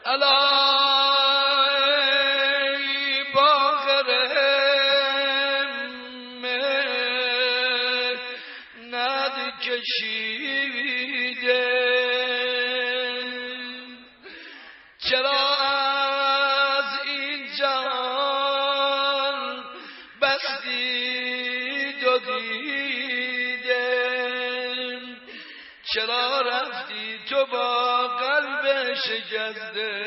الای باغر ند کشیده چرا از این جهان بستی دو دیده چرا رفتی تو با قلب شکسته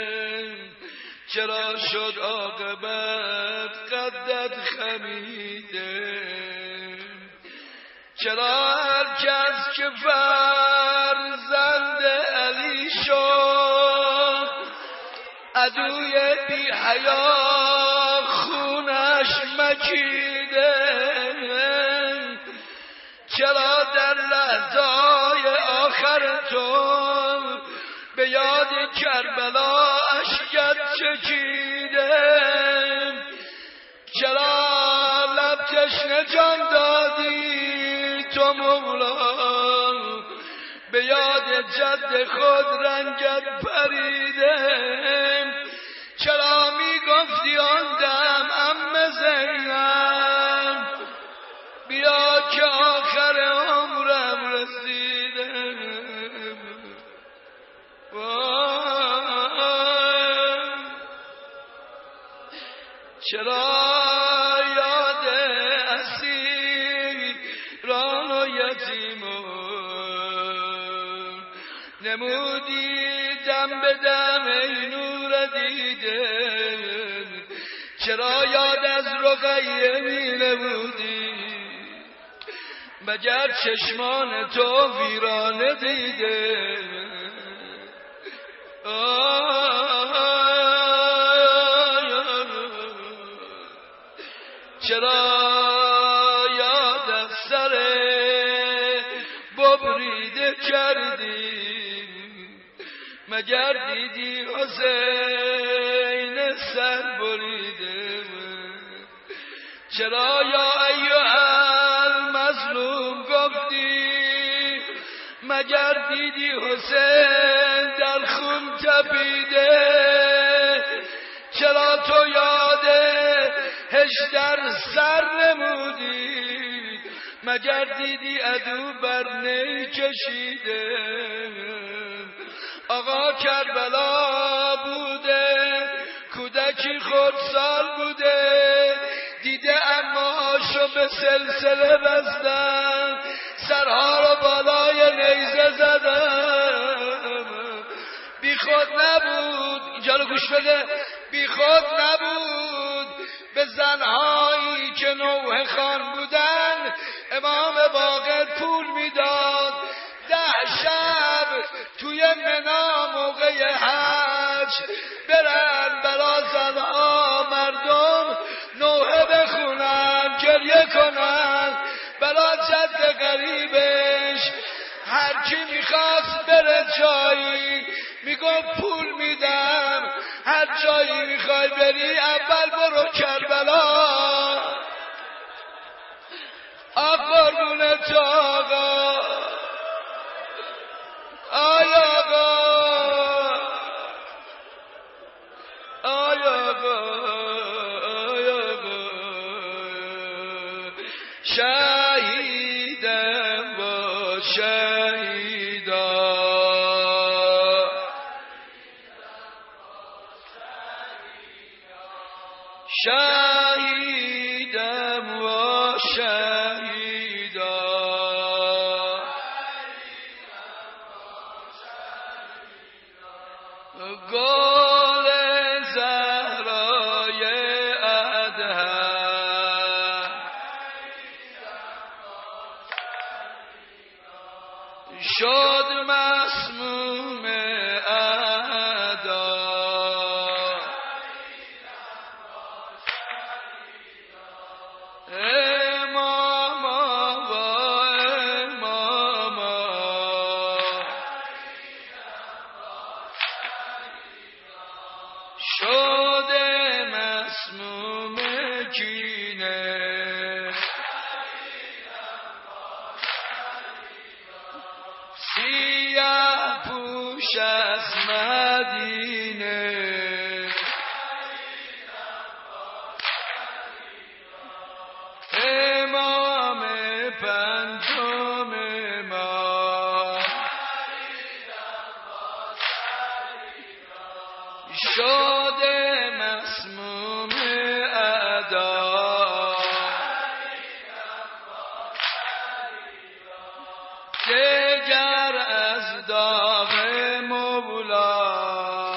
چرا شد عاقبت قدت خمیده چرا هر کس که فرزند علی شد عدوی بی حیا خونش مکیده چرا در لحظای آخر تو به یاد کربلا اشکت چکیده چرا لب تشنه جان دادی تو مولا به یاد جد خود رنگت پریده چرا میگفتی آن دم عمه زینب بیا که آخر عمرم رسیده چرا یاد اسیران و یتیمان نمودی دم به دم ای نور دیده چرا یاد از رقیه می نمودی مگر چشمان تو ویرانه دیده چرا یاد از سر ببریده کردی مگر دیدی حسین سر بریده چرا یا ایها المظلوم گفتی مگر دیدی حسین در خون تپیده چرا تو یاد هشدر سر نمودی مگر دیدی عدو بر نی کشیده آقا کربلا بوده کودکی خردسال بوده دیده اماشو به سلسله بستن سرها رو بالای نیزه زدن بی خود نبود اینجا رو گوش بده بی خود نبود به زنهایی که نوح خان بودن امام باقر پول میداد 10 شب توی منا موقع حج برن برا زنها مردم نوحه بخونن گریه کنن برا جد غریبش هر کی میخواست بره جایی میگم پول میدم هر جایی میخوای بری اول برو کربلا قربونت آقا آی آقا آی آقا آی آقا شهیدم با شهیدا شهیدم و شهیدا گل زهرای ادهم شد مسموم اعدا شده مسموم کینه سیاه پوش از مدینه شد مسموم ادا دگر از داغ مولا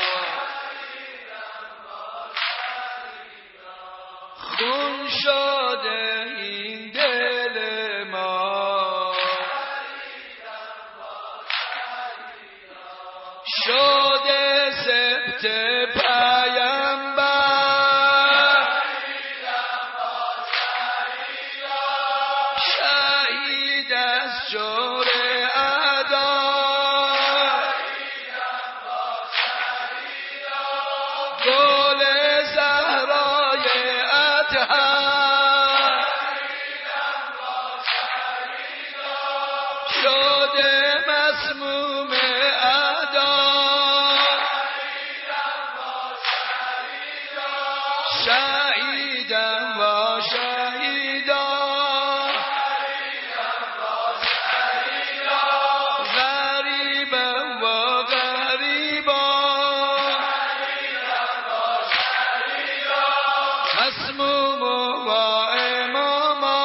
خون شده این دل ما شده سبت پیامبر شهید از جور اعدا گل زهرای اطهر شده مسموم ادا شهیدم و شهیدا غریبم و غریبا مسموم و اماما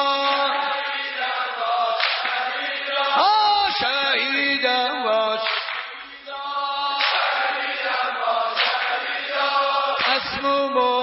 شهیدم و مسموم